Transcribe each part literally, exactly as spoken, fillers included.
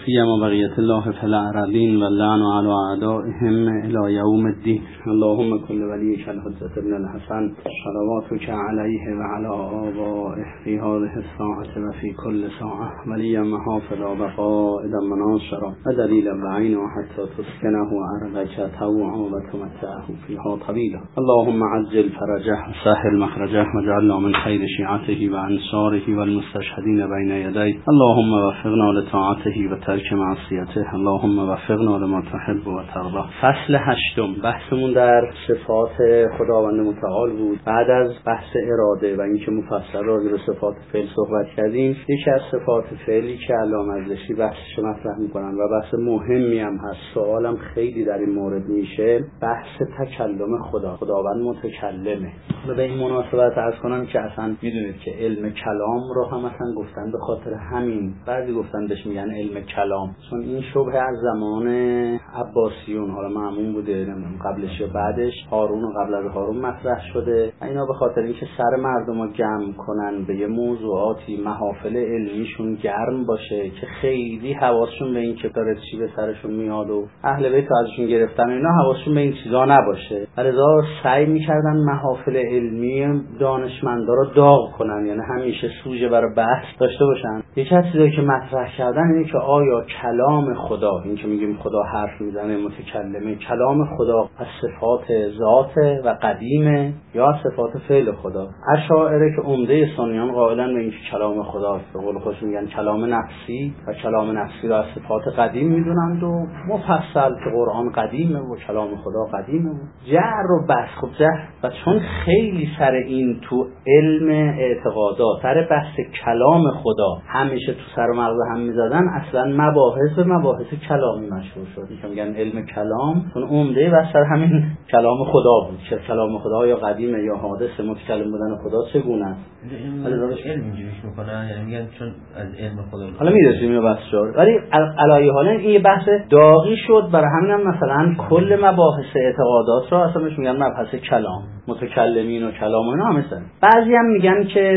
فيما بقية الله في الأرضين واللعن على أعدائهم إلى يوم الدين. اللهم كل وليك الحجة ابن الحسن صلواتك عليه وعلى آبائه في هذه الساعة وفي كل ساعة وليا محافظا وقائدا مناصرا ودليلا بعينه حتى تسكنه أرضك طوعا وتمتعه فيها طويلا. اللهم عجل فرجه وسهل مخرجه واجعلنا من خير شيعته وأنصاره والمستشهدين بين يديه. اللهم وفقنا لطاعته وترك معصیته. اللهم وفقنا لما تحب و ترضى. فصل هشتم، بحثمون در صفات خداوند متعال بود. بعد از بحث اراده و اینکه مفصل راجع به صفات فعل صحبت کردیم، یکی از صفات فعلی که علامه مجلسی بحثش مطرح میکنن و بحث مهمی هم هست، سوالم خیلی در این مورد میشه، بحث تکلم خدا. خداوند متکلمه. و به این مناسبت عرض کنم که اصلا میدونید که علم کلام رو هم اصلا گفتن به خاطر همین، بعضی گفتن بهش میگن علم کلام، چون این شبهه از زمان عباسیون، حالا معمون بوده نمیدونم قبلش یا بعدش، هارون و قبل از هارون مطرح شده. اینا به خاطر اینکه سر مردم رو جمع کنن به یه موضوعاتی، محافل علمیشون گرم باشه که خیلی حواسشون به این که داره چی به سرشون میاد و اهل بیت ازشون گرفتن، اینا حواسشون به این چیزا نباشه. لذا سعی میکردن محافل علمی دانشمندا رو داغ کنن، یعنی همیشه سوژه برای بحث داشته باشن. یکی از چیزایی که مطرح کردن اینه که آیا کلام خدا، این که میگیم خدا حرف میزنه متکلمه، کلام خدا از صفات ذات و قدیمه یا صفات فعل خدا؟ اشاعره که عمده سنیان قائلن به این که کلام خدا، به قول خودش میگن کلام نفسی و کلام نفسی را از صفات قدیم میدونند و مفصل که قرآن قدیمه و کلام خدا قدیمه و جر و بحث. خب جر و چون خیلی سر این تو علم اعتقادات سر بحث کلام خدا همیشه تو سر و مغز هم میزدن، اصلا مباحث به مباحث کلامی مشهور شد که میگن علم کلام، چون عمده بحث سر همین کلام خدا بود که کلام خدا یا قدیمه یا حادثه، متکلم بودن خدا چگونه است. ولی دارش علم اینجوریش میکنه، یعنی میگن چون از علم خدا. حالا میرسیم به بحث شد، ولی علایه حالا این یه بحث داغی شد، برای همینم مثلا کل مباحث اعتقادات رو اصلا بهش میگن مبحث کلام، متکلمین و کلام و اینا هم مثلا. بعضی هم میگن که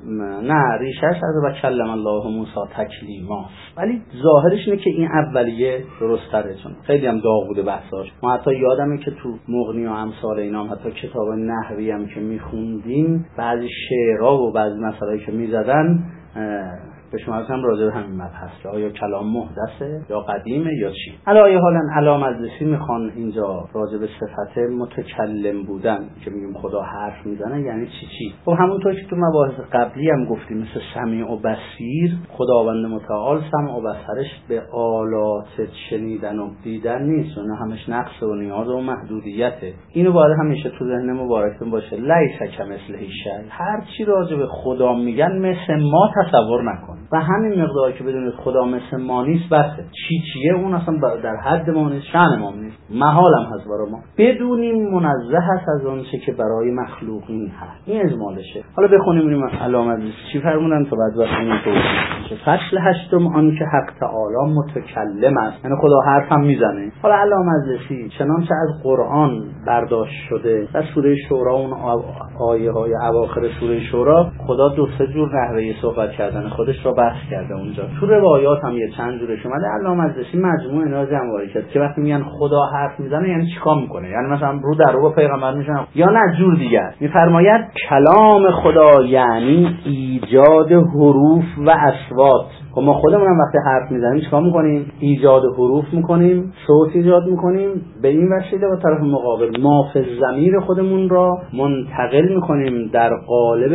نه، ریشش از و کلم الله موسی تکلیما، ولی ظاهرش اینه که این اولیه درست تره، چون خیلی هم داغ بوده بحثاش. ما حتی یادمه که تو مغنی و امثال اینا هم حتی کتاب نحوی هم که میخوندیم، بعضی شعرها و بعضی مسائلی که میزدن به شما هم راجع به همین مبحث که آیا کلام محدثه یا قدیمه یا چی. علاوه حالا علامه مجلسی میخوان اینجا راجع به صفت متکلم بودن که میگیم خدا حرف میزنه یعنی چی چی. خب همونطور که تو مباحث قبلی هم گفتیم، مثل سمیع و بصیر، خداوند متعال سمع و بصرش به آلات شنیدن و دیدن نیست، اون همش نقص و نیاز و محدودیته. اینو باید همیشه تو ذهن مبارکتون باشه. لیس کمثله شیء، هر چی راجع به خدا میگن مثل ما تصور نکن. و همین مقداری که بدونید خدا مثل ما نیست بسه. چی چیه اون اصلا در حد ما نیست، شأن ما نیست، محال هم هست برای ما. بدونیم منزه هست از اون چه که برای مخلوقین هست. این اجمالشه. حالا بخونیم ببینیم علامه چی فرمودن تا بعد وقتی توضیح میشه. فصل هشتم، آن که حق تعالی متکلم است، یعنی خدا حرف هم میزنه. حالا علامه مجلسی چنانچه از قرآن برداشت شده، در سوره شورا اون آیه های اواخر سوره شورا خدا دو سه جور نحوه صحبت کردن خودش رو بحث کرده اونجا. تو روایات هم یه چند جورش اومده. علامه مجلسی مجموعه اینا جمع کرد که وقتی میگن خدا حرف میزنه یعنی چیکار میکنه، یعنی مثلا رو در رو با پیغمبر میشن یا نه جور دیگر. میفرماید کلام خدا یعنی ایجاد حروف و اصوات. خب ما خودمون هم وقتی حرف میزنیم چیکار میکنیم؟ ایجاد حروف میکنیم، صوت ایجاد میکنیم، به این وسیله و طرف مقابل ما فی الضمیر خودمون را منتقل میکنیم در قالب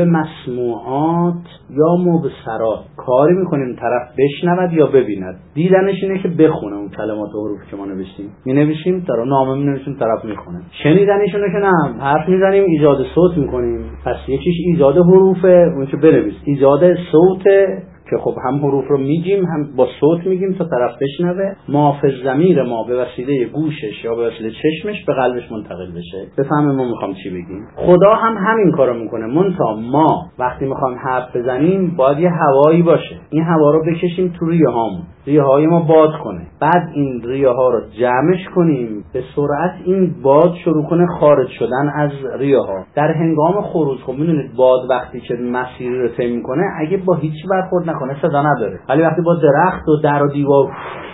مسموعات یا مبصرات. کاری میکنیم طرف بشنود یا ببیند. دیدنش اینه که بخونه اون کلمات و حروف که ما نوشتیم، مینویسیم، در نامه مینویسیم، طرف میخونه. شنیدنش اینه که نه، حرف میزنیم ایجاد صوت میکنیم. پس یکیش ایجاد حروفه، اون که بنویس، ایجاد صوته که خب هم حروف رو میگیم هم با صوت میگیم تا طرف بشنوه. ما فی الضمیر ما به وسیله گوشش یا به وسیله چشمش به قلبش منتقل بشه، بفهمه ما میخوام چی بگیم. خدا هم همین کارو میکنه، منتها ما وقتی میخوام حرف بزنیم باید یه هوایی باشه، این هوا رو بکشیم تو ریه هامون، ریه های ما باد کنه، بعد این ریه ها رو جمعش کنیم، به سرعت این باد شروع کنه خارج شدن از ریه ها. در هنگام خروج خب میدونید باد وقتی که مسیر رو طی میکنه اگه با هیچ برخورد نکنه صدا نداره، ولی وقتی با درخت و در و دیوار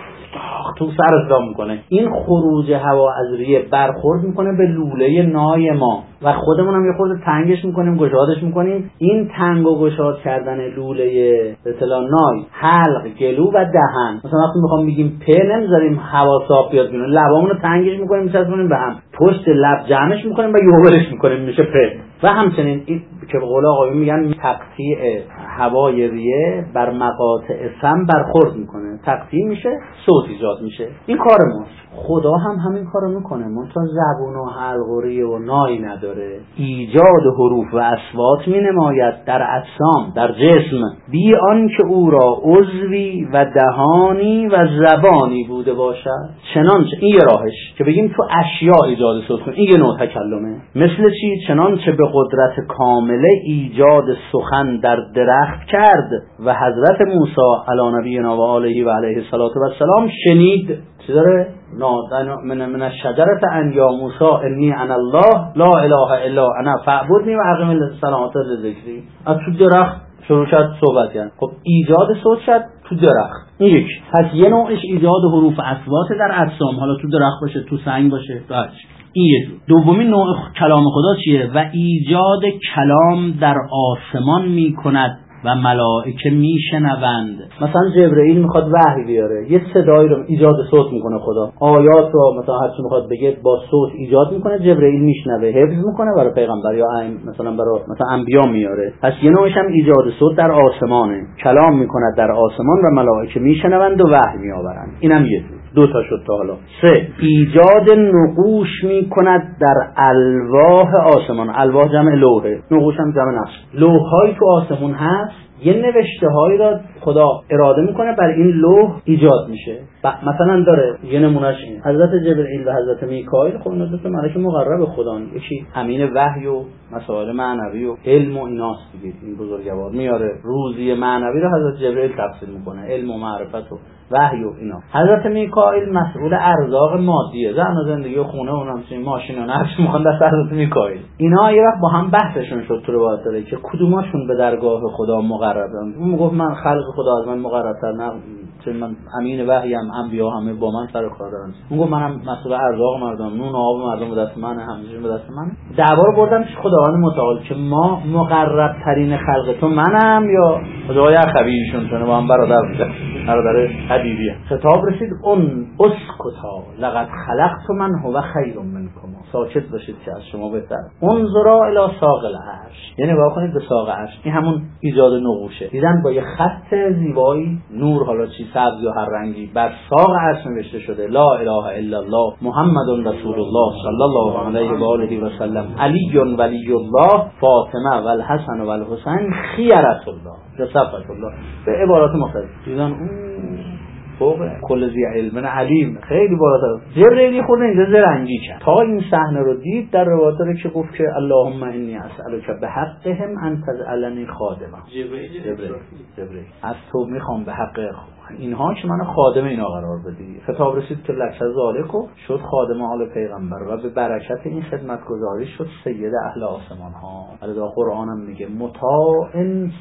تو سر اصلا میکنه. این خروج هوا از ریه برخورد میکنه به لوله نای ما و خودمون هم یه خورده تنگش میکنیم، گشادش میکنیم. این تنگ و گشاد کردن لوله به اصطلاح نای، حلق، گلو و دهن. مثلا وقتی میخوام بگیم پ نمیذاریم هوا صاف بیاد بیرون، لبامون رو تنگش میکنیم، میچسبونیم به هم، پشت لب جمعش میکنیم و یوبرش میکنیم، میشه پ. و همچنین این که به قول آقایون میگن تقطیع هوای ریه بر مقاطع سم برخورد میکنه، تقطیع میشه، صوت ایجاد میشه. این کار ماست. خدا هم همین کارو میکنه، منتها زبون و حلق و ریه و نای نداره. ایجاد حروف و اصوات مینماید در اجسام، در جسم، بی آن که او را عضوی و دهانی و زبانی بوده باشد. چنانچه این یه راهش که بگیم تو اشیاء ایجاد صوت کنیم، این یه نوع تکلمه. مثل چی؟ چنانچه به قدرت کامله ایجاد سخن در درخت کرد و حضرت موسی علی نبینا و آله و علیه الصلاة و السلام شنید. چی داره؟ من من الشجرة ان یا موسی انی انا الله لا اله الا انا فاعبدنی و اقم الصلاة لذکری. از تو درخت شروع شد صحبت کردن. خب ایجاد صوت شد تو درخت. این یک. پس یه نوعش ایجاد حروف و اصوات در اجسام، حالا تو درخت باشه، تو سنگ باشه، تو هرچی. این یه جور. دومین نوع کلام خدا چیه؟ و ایجاد کلام در آسمان می کند و ملائکه میشنوند. مثلا جبرئیل میخواد وحی بیاره، یه صدایی رو ایجاد صوت میکنه خدا، آیات رو مثلا هر چی میخواد بگه با صوت ایجاد میکنه، جبرئیل میشنوه، حفظ میکنه برای پیغمبر یا مثلا برای مثلا انبیا میاره. پس یه نوعش هم ایجاد صوت در آسمانه، کلام میکنه در آسمان و ملائکه میشنوند و وحی میآورند. اینم یه جور. دو تا شد تا حالا. سه، ایجاد نقوش می کند در الواح آسمان. الواح جمع لوحه، نقوش هم جمع نقش. لوح‌های تو آسمون هست، یه نوشته هایی را خدا اراده میکنه بر این لوح ایجاد میشه. مثلا داره یه نمونهش این حضرت جبرئیل و حضرت میکائیل، خب اینا دو تا ملک مقرب خدان، یکی امین وحی و مسائل معنوی و علم و ایناست دیگه. این بزرگوار میاره روزی معنوی رو حضرت جبرئیل تفسیر میکنه، علم و معرفت و وحی و اینا. حضرت میکائیل مسئول ارزاق مادیه، زن و زندگی و خونه و همچنین ماشین و نفس میخوان دست حضرت میکائیل. اینا یه وقت با هم بحثشون شد تو روایت داره که کدوماشون به درگاه خدا مقربن. اون میگفت من خلق خدا از من مقرب‌تر، نه چون من امین وحی ام، انبیا همه با من سر کار دارن. اون گفت منم مسئول ارزاق مردم، نون و آب مردم به دست منه، همه‌چیز به دست منه. دعوا رو بردن پیش خداوند متعال که ما مقرب ترین خلق تو منم یا خدای اخویشون، چون با هم برادر بودن، برادر حبیبیه. خطاب رسید اون اسکتا لقد خلقت من هو خیر منکم، ساکت باشید که از شما بهتر. انظرا الی ساق العرش، یعنی نگاه کنید به ساق عرش. این همون ایجاد نقوشه. دیدن با یه خط زیبایی نور، حالا چی سبز یا هر رنگی، بر ساق عرش نوشته شده لا اله الا الله محمد رسول الله صلی الله علیه و آله و سلم علی ولی الله فاطمه و الحسن و الحسین خیرة الله صفوة الله، به عبارات مختلف. دیدن اون فوق کل ذی علم علیم، خیلی بالاتر. جبرئیل خود اینجا زرنگی کرد تا این صحنه رو دید. در روایت داره که گفت که اللهم انی اسالک بحقهم ان تجعلنی خادما. جبرئیل جبرئیل از تو میخوام به حق اینها که منو خادم اینا قرار بدی. خطاب رسید که لکه ذالکو شد خادم آل پیغمبر و به برکت این خدمتگزاری شد سید اهل آسمان ها. علاوه قرآن هم میگه مطاع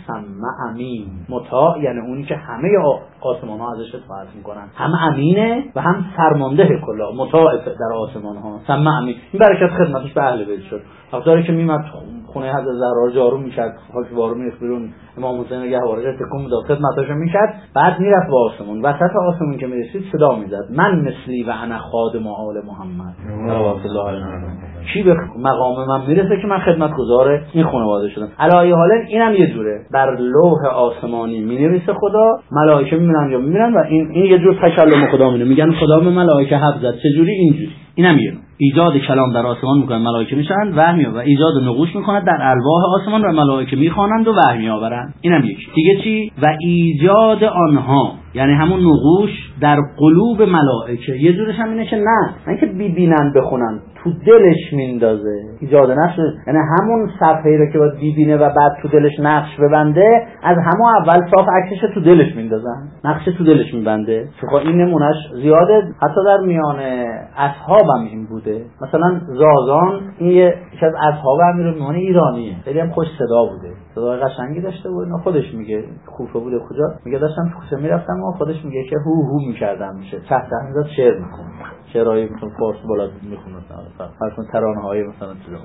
سمع امین. مطاع یعنی اونی که همه آسمان ها ازش اطاعت میکنن، هم امینه و هم فرمانده کلا، مطاع در آسمان ها، سمع امین. این برکت خدمتش به اهل بیت شد. وقتی که میمد خونه حضرت زهرا جارو میکرد، حالا وارو میرفت بیرون، امام حسین نگه وارد تکون میداد، خدمتاشو میکرد، بعد میرفت به آسمون. وسط آسمون که میرسید صدا میزد من مثلی و انا خادم آل محمد صلوات الله علیه. کی به مقام من میرسه که من خدمتگزار این خانواده شدم؟ علی حال اینم یه جوره، بر لوح آسمانی مینویسه خدا، ملائکه میبینن یا میبینن و این این یه جور تکلم خدا میونه، میگن خدا به ملائکه حرف زد. چه جوری؟ اینجوری. اینم یه ایجاد کلام در آسمان میکنن، ملائکه میشن وحی و ایجاد نقوش میکنن در ارواح آسمان و ملائکه میخوانند و وحی میآورند. اینم یک. دیگه چی؟ و ایجاد آنها، یعنی همون نقوش در قلوب ملائکه. یه جورش هم اینه که نه نه که ببینن بخونن، تو تو دلش میندازه. ایجاد نقش یعنی همون صفحه‌ای رو که باید ببینه و بعد تو دلش نقش ببنده، از همون اول صاف عکسش تو دلش میندازن، نقش تو دلش میبنده. خب این نمونهش زیاده، حتی در میان اصحاب هم این بوده. مثلا زازان این یکی از اصحاب امیرالمومنین ایرانیه، خیلی هم خوش صدا بوده، صدای قشنگی داشته بود. خودش میگه کوفه بوده کجا، میگه داشتم تو کوچه میرفتم و خودش میگه که هو هو میکردم، میشه ته ته میذاد شعر میخوند، شعرهای مثلا فارسی بالا میخوند، مثلا ترانه های مثلا چیزا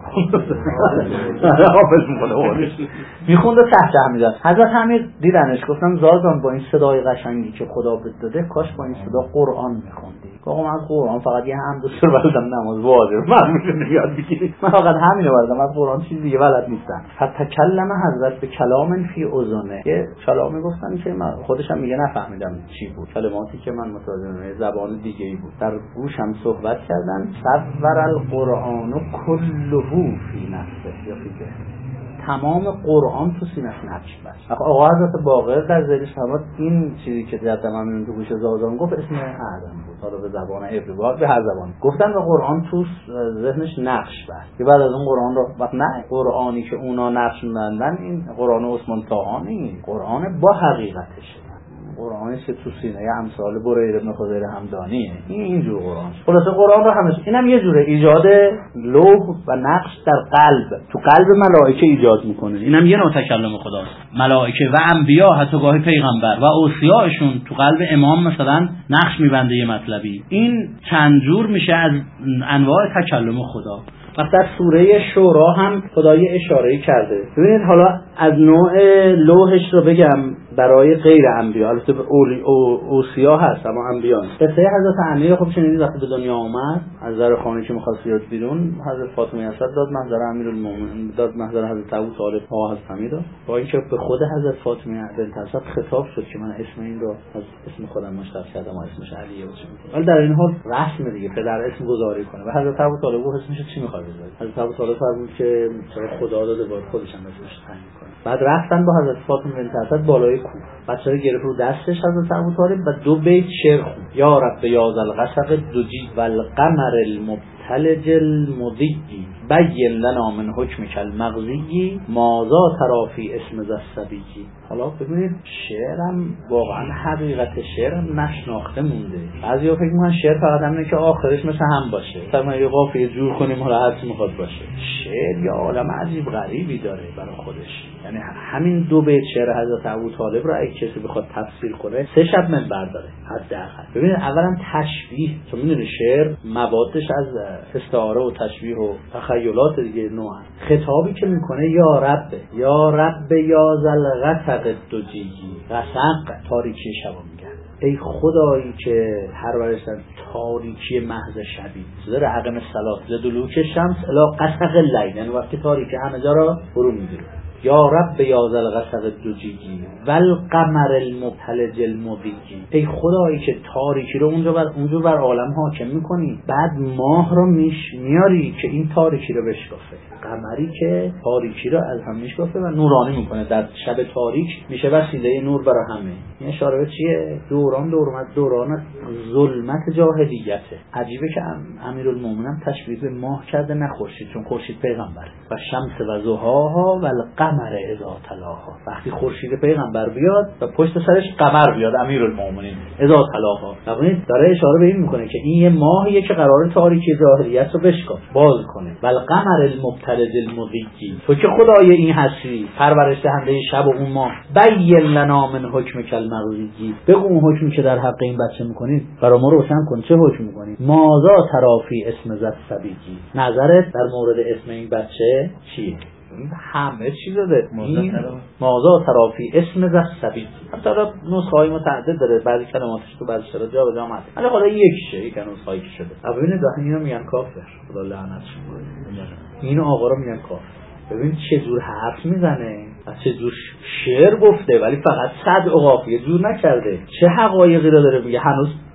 حافظ میکنه میخوند و ته ته میذاد. حضرت امیر دیدنش، گفتم زازان با این صدای قشنگی که خدا بهت داده کاش با این صدا قرآن میخوندی. گفتم من قرآن فقط یه حمد و سر بلدم، نماز واجب من میشه یاد بگیری، من فقط همینو بلدم، از قرآن چیزی دیگه بلد نیستم. فتکلم حضرت به کلام فی اذنه، یه کلامی گفتن که من خودشم میگه نفهمیدم چی بود، کلماتی که من متوجه نمیشدم، زبان دیگه ای بود. در گوشم صحبت کردن، صور القرآن کله فی نفسه یا فی ذهنه، تمام قرآن تو سینه‌اش نقش بست. آقا حضرت باقر در ذیل شهوات این چیزی که در دمم تو گوش زازان گفت اسم اعظم بود، حالا به زبان عبری بود، به هر زبان گفتن و قرآن تو ذهنش نقش بست. که بعد از اون قرآن رو وقت نه قرآنی که اونا نقش می‌بندن، این قرآن عثمان طاها نیست، قرآن با حقیقتشه، قرآنی که تو سینه امثال بریر ابن خضیر همدانیه، این اینجور قرآن. خلاصه قرآن رو همش اینم یه جوره ایجاد لوح و نقش در قلب، تو قلب ملائکه ایجاد میکنه. اینم یه نوع تکلم خداست. ملائکه و انبیا، حتی گاهی پیغمبر و اوصیاءشون تو قلب امام مثلا نقش میبنده یه مطلبی. این چند جور میشه از انواع تکلم خدا. و در سوره شورا هم خدای اشاره کرده. ببینید حالا از نوع لوحش رو بگم برای غیر انبیا، البته اولی او اوصیا هست اما انبیا نیست. قصه حضرت امیر خب شنیدید وقتی به دنیا اومد از در خانه که می‌خواست بیاد بیرون، حضرت فاطمه اسد داد محضر امیرالمومنین، داد محضر حضرت ابو طالب ها حضرت امیر، با اینکه به خود حضرت فاطمه بنت اسد خطاب شد که من اسم این رو از اسم خودم مشتق کردم و اسمش علیه باشه، ولی در این حال رسم دیگه پدر اسم گذاری کنه و حضرت ابو طالب گفت اسمش چی می‌خواد بذاری. حضرت ابو طالب فرمود که خدا داده باید خودش هم اسمش تعیین کنه. بعد رفتن با حضرت فاطمه بنت اسد بالای کوه، بچه رو گرفت رو دستش حضرت ابو طالب و دو بیت شعر خوند: یا رب یا ذل غسق الدجی و القمر المبتلج المضی بین لنا من حکمک المغزی ماذا تری فی اسم ذا الصبی. حالا ببینید شعرم واقعا حقیقت شعرم نشناخته مونده. بعضیا فکر می‌کنن شعر فقط همینه که آخرش مثل هم باشه، مثلا یه قافیه جور کنیم حالا هر چی می‌خواد باشه. شعر یه عالم عجیب غریبی داره برای خودش. یعنی همین دو بیت شعر حضرت ابو طالب رو اگه کسی بخواد تفسیر کنه سه شب منبر داره حداقل. ببینید اولا تشبیه، چون می‌دونید شعر موادش از استعاره و تشبیه و تخیلات دیگه نوعه. خطابی که میکنه یا رب یا رب یا ذل غسق الدجی، غسق تاریکی شب میگن، ای خدایی که پرورش از تاریکی محض شبی، زر عقم صلات زدلوک شمس الی غسق اللیل، یعنی وقتی تاریکی همه جا را فرو میگیره. یا رب یا ذل غسق الدجی و القمر المبتلج المضی، ای خدایی که تاریکی رو اونجا بر اونجا بر عالم حاکم میکنی، بعد ماه رو میش میاری که این تاریکی رو بشکافه، قمری که تاریکی رو از هم میشکافه و نورانی میکنه، در شب تاریک میشه وسیله نور برای همه. این اشاره به چیه؟ دوران دوران دوران ظلمت جاهلیته. عجیبه که امیرالمومنین تشبیه به ماه کرده نه خورشید، چون خورشید پیغمبره. و شمس و ضحاها و القمر اذا تلاها، وقتی خورشید پیغمبر بیاد و پشت سرش قمر بیاد امیرالمومنین اذا تلاها، ببینید داره اشاره به این میکنه که این یه ماهیه که قرار تاریکی ظاهریت رو بشکاف باز کنه. و القمر المبتلج المضی، تو که خدای این هستی پرورش دهنده شب و اون ماه، بین لنا من حکمک المغزی، بگو اون حکمی که در حق این بچه میکنید برای ما روشن کن، چه حکم میکنید؟ ماذا تری فی اسم ذا الصبی، نظرت در مورد اسم این بچه چیه؟ همه چیز داره. ماذا تری فی اسم ذا الصبی، حتی نسخه‌های متعدد داره، بعضی کلماتش تو بعضی شرایط جا به جا اومده، ولی حالا یکیشه، یک نسخه‌ای که شده. ببینید دهن اینو میگن کافر، خدا لعنتش کنه، این آقا رو میگن کافر. ببین چه جور حرف میزنه و چه جور شعر گفته، ولی فقط صد و قافیه جور نکرده. چه حقایقی رو داره میگه، هنوز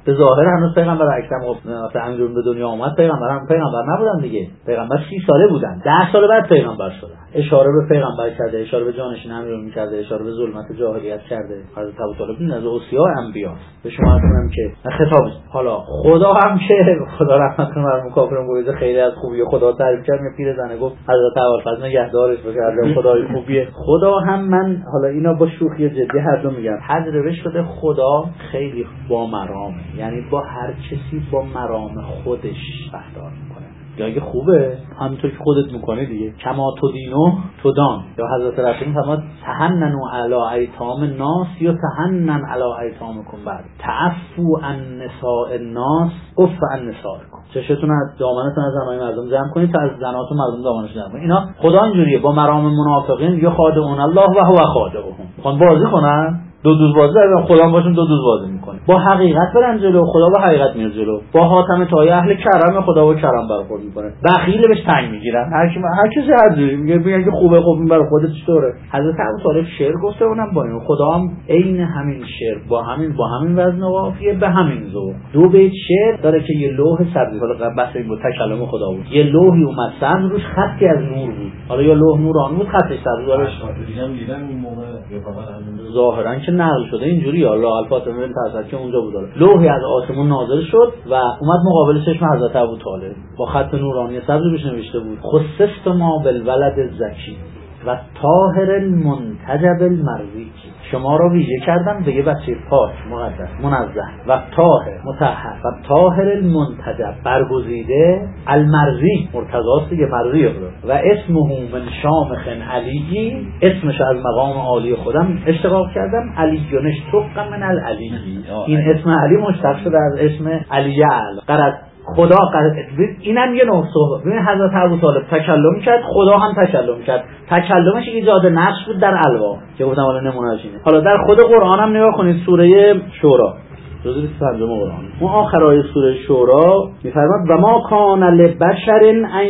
به ظاهر هنوز پیغمبر اکرم مثلا امیرالمومنین به دنیا اومد، پیغمبر هم پیغمبر نبودن دیگه، پیغمبر سی ساله بودن، ده سال بعد پیغمبر شدن. اشاره به پیغمبر کرده، اشاره به جانشین امیرالمومنین کرده، اشاره به ظلمت جاهلیت کرده. حضرت ابوطالب از اوصیا انبیا به شما میگم که خطاب حالا خدا هم که خدا رحمت کنه بر کافرون گویز خیلی از خوبی خدا تعریف کرد، می پیر زنه گفت حضرت ابوالفضل نگهدارش باشه، خدای خوبیه. خدا هم من حالا اینا با شوخی جدی هر دو میگم، حد روش شده خدا خیلی با مرامه، یعنی با هر کسی با مرام خودش رفتار میکنه. یا اگه خوبه همینطور که خودت میکنه دیگه، کما تو دینو تو دان. یا حضرت رسول فرمود تحننوا علی ایتام الناس یا تحنن علی ایتامکم بعد تعفو عن نساء الناس عف عن نسائکم. چشتون از دامنتون از زنای مردم جمع کنید تا از زناتون مردم دامنش جمع کنید. اینا خدا اینجوریه با مرام منافقین یا خادعون الله و هو خادعهم. خوان بازی کنن دو دوز بازی دارن، خدا باشون دو دوز بازی میکنه. با حقیقت برن جلو، خدا با حقیقت میره جلو. با حاتم طایی اهل کرم، خدا با کرم برخورد میکنه. بخیل بهش تنگ میگیرن. هر کی هر کسی هر جوری میگه میگن که خوبه، خوب برای خودت چطوره. حضرت ابوطالب شعر گفته اونم با این خدا هم عین همین شعر با همین با همین وزن و قافیه به همین ذوق. دو بیت شعر داره که یه لوح سبزی، حالا بحث این بود تکلم خدا بود. یه لوحی اومد سن روش خطی از نور بود. حالا یا لوح نورانی بود خطش سبز داره. دیدم دیدم این موقع یا کاملا ظاهرا که نقل شده اینجوری الله الفاطمه بنت اسد که اونجا بود. لوحی از آسمون نازل شد و اومد مقابل چشم حضرت ابوطالب با خط نورانی سبز روش نوشته بود خصصت ما بالولد الزکی و طاهر المنتجب المرضی. شما را ویژه کردم به یه بچه پاک مقدس منزه و طاهر مطهر و طاهر المنتجب برگزیده المرضی مرتضاست دیگه مرضی خدا و اسمه من شامخ علی، اسمش از مقام عالی خودم اشتقاق کردم علیونش طق من العلی. این اسم علی مشتق شده از اسم علی اعلی. قرد خدا قرد اینم یه نوع صحبت. ببین حضرت ابوطالب تکلم کرد، خدا هم تکلم کرد. تکلمش ایجاد نقش بود در الواح که گفتم حالا نمونهش اینه. حالا در خود قرآن هم نگاه کنید، سوره شورا جزء بیست و پنج قرآن اون آخرای سوره شورا میفرماد و ما کان لبشر ان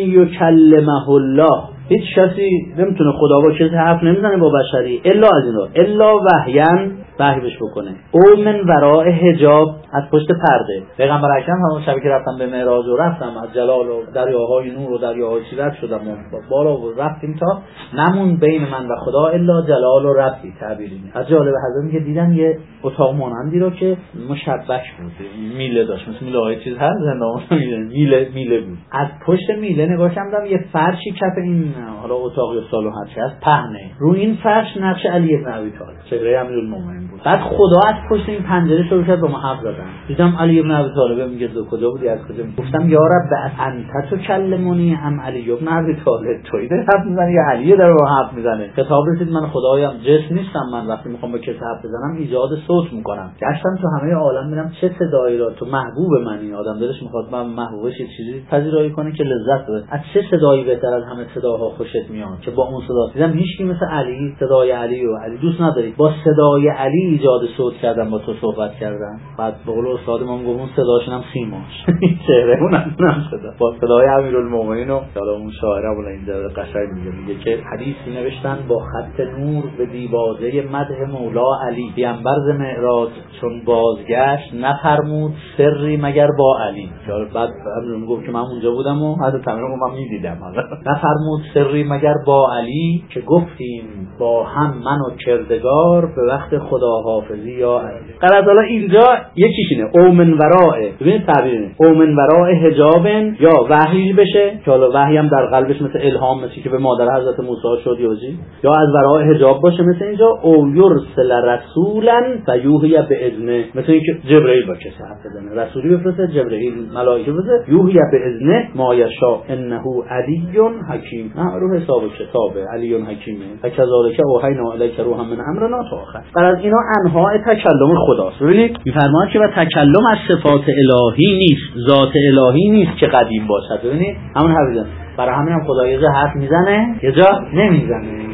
یکلمه الله. هیچ کسی نمیتونه خدا با کسی حرف نمیزنه با بشری الا از این راه، الا وحیاً وحی بهش بکنه، او من وراء حجاب از پشت پرده. پیغمبر اکرم همون شبی که رفتم به معراج و رفتم از جلال و دریاهای نور و دریاهای چیزت شدم و بالا و رفتیم تا نمون بین من و خدا الا جلال و ربی تعبیری. از جالب حضرت که دیدن یه اتاق مانندی رو که مشبک بود، میله داشت، مثل میله های چیز هست زندان میله میله بود. از پشت میله نگاه کردم یه فرشی کف این حالا اتاق یا سالن هر چی هست پهنه، رو این فرش نقش علی ابن ابی طالب چهره امیرالمومنین بود. بعد خدا از پشت این پنجره شروع کرد با ما حرف زدن. دیدم علی ابن ابی طالب میگه تو کجا بودی، از کجا؟ گفتم یا رب انت تکلمونی ام علی ابن ابی طالب، تویی داری حرف میزنی یا علی داره با حرف میزنه؟ خطاب رسید من خدایم جسم نیستم، من وقتی میخوام با کسی حرف بزنم ایجاد صوت میکنم. گشتم تو همه عالم میرم چه صدایی را، تو محبوب منی، آدم دلش میخواد من محبوبش یه چیزی پذیرایی کنه که لذت ببره. از چه صدایی بهتر از همه صداها خوشت میاد که با اون صدا دیدم هیچکی مثل علی صدای علی و علی دوست نداری، با صدای علی ایجاد صوت کردن، با تو صحبت کردن. بعد به قول استادم گفت اون صداشون هم سیماش چهره اونم اونم صدا با صدای امیرالمومنین. و حالا اون شاعرمون اینجا قشنگ میگه میگه که حدیثی نوشتن با خط نور به دیباجه مدح مولا علی، پیامبر ز معراج چون بازگشت نفرمود سری مگر با علی. بعد امیرالمومنین گفت که من اونجا بودم و حضرت امیرالمومنین من میدیدم، نفرمود سری مگر با علی که گفتیم با هم من و کردگار به وقت خداحافظی یا علی. قرار حالا اینجا یکیش اینه او من ورائه، ببینید تعبیر اینه او من ورائه حجابن یا وحی بشه که حالا وحی هم در قلبش مثل الهام، مثل که به مادر حضرت موسی شد یوزی، یا از ورائه حجاب باشه مثل اینجا او یرسل رسولا فیوحی باذنه، مثل اینکه جبرئیل با کسی حرف بزنه، رسولی بفرسته، جبرئیل ملائکه بفرسته، یوحی باذنه ما یشاء انه علی حکیم. نه رو حساب کتابه علی حکیمه و کذالک اوحینا الیک روحا من امرنا تا آخر. برای اینا انواع تکلم خداست. ببینید میفرماید که و تکلم از صفات الهی نیست، ذات الهی نیست که قدیم باشد. ببینید همون حرف برای همین هم خدا یه جا حرف میزنه یه جا نمیزنه.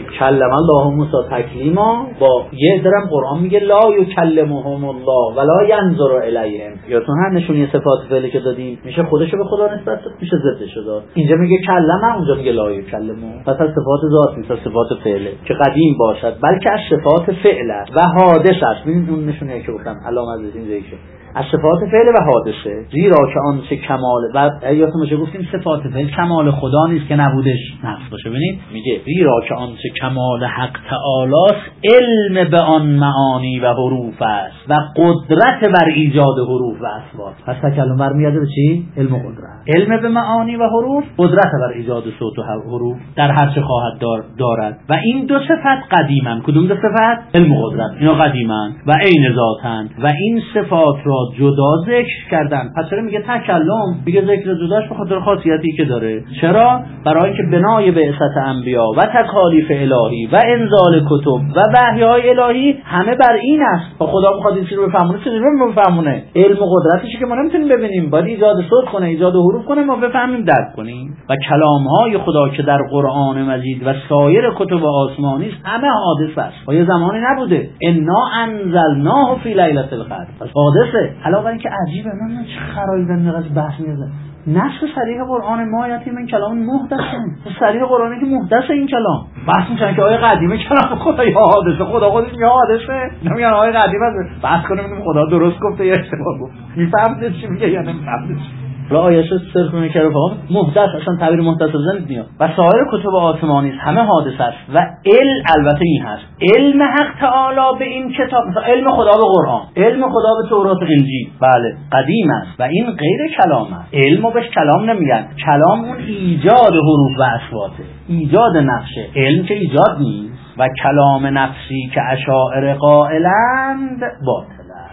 کلم الله موسی تکلیما، با یه درم قرآن میگه لا یکلمهم الله ولا ینظر الیهم. یادتون هر نشونی صفات فعلی که دادیم میشه خودشو به خدا نسبت داد، میشه ضدش داد. اینجا میگه کلمه، اونجا میگه لا یکلمو. پس از صفات ذات نیست، صفات فعله که قدیم باشد، بلکه از صفات فعل است و حادث است. ببین اون نشونه که گفتم علامه از این ذکر از صفات فعل و حادثه، زیرا که آن چه کمال و یادتون باشه گفتیم صفات فعل کمال خدا نیست که نبودش نقص باشه. ببینید میگه زیرا که آن چه کمال حق تعالی است، علم به آن معانی و حروف است و قدرت بر ایجاد حروف و اصوات. پس تکلم برمیاد به چی؟ علم و قدرت. علم به معانی و حروف، قدرت بر ایجاد صوت و حروف در هر چه خواهد دار دارد. و این دو صفت قدیمن. کدوم دو صفت؟ علم و قدرت. اینا قدیمن و عین ذاتن و این صفات را جدا ذکر کردن. پس چرا میگه تکلم؟ میگه ذکر جداش به خاطر خاصیتی که داره. چرا؟ برای اینکه بنای بعثت انبیا و تکالیف الهی و انزال کتب و وحی‌های الهی همه بر این است. و خدا میخواد این چیز رو بفهمونه، چیزی رو بفهمونه. علم و قدرتش که ما نمیتونیم ببینیم، باید ایجاد صوت کنه، ایجاد حروف کنه، ما بفهمیم، درک کنیم. و کلام‌های خدا که در قرآن مجید و سایر کتب آسمانی است همه حادث است. و یه زمانی نبوده. انا انزلناه فی لیلة القدر. پس حادثه. علاوه اینکه عجیبه، من چه خرایی دارم از بحث می‌زنم. نص صریح قرآن ما آیاتی من کلام محدثه. صریح قرآنی که محدثه این کلام. بحث می‌کنن که آیه قدیمه کلام خدا یا حادثه، خدا خودش یا حادثه. نمیگن آیه قدیمه است. بحث کنیم ببینیم خدا درست گفته یا اشتباه گفته. می‌فهمید چی میگه یا نمی‌فهمید. را آیه صرف می‌کنه فهم محدث، اصلا تعبیر محدث بزنید میاد. و سایر کتب آسمانی است همه حادث است. و علم البته این هست، علم حق تعالی به این کتاب، مثلا علم خدا به قرآن، علم خدا به تورات و انجیل، بله قدیم است و این غیر کلام است. علمو بهش کلام نمیگن. کلام اون ایجاد حروف و اصواته، ایجاد نقشه. علم که ایجاد نیست. و کلام نفسی که اشاعره قائلند باطل.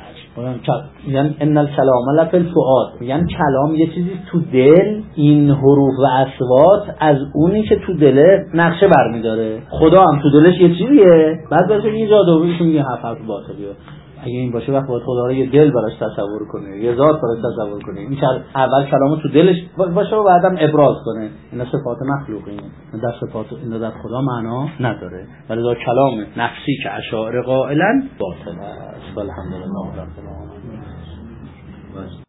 میگن ان الکلام لفی الفؤاد، میگن کلام یه چیزی تو دل، این حروف و اصوات از اونی که تو دله نقشه برمیداره. خدا هم تو دلش یه چیزیه، بعد باشه ایجاد و میشه میگه حرف حرف باطلیه. اگه این باشه وقت باید خدا رو یه دل براش تصور کنه، یه ذات براش تصور کنه. این اول کلامو تو دلش باشه و بعدم ابراز کنه. اینا صفات مخلوقه، این در صفات این در خدا معنا نداره. ولی در کلام نفسی که اشاعره قائلن باطل است. الحمدلله رب العالمین.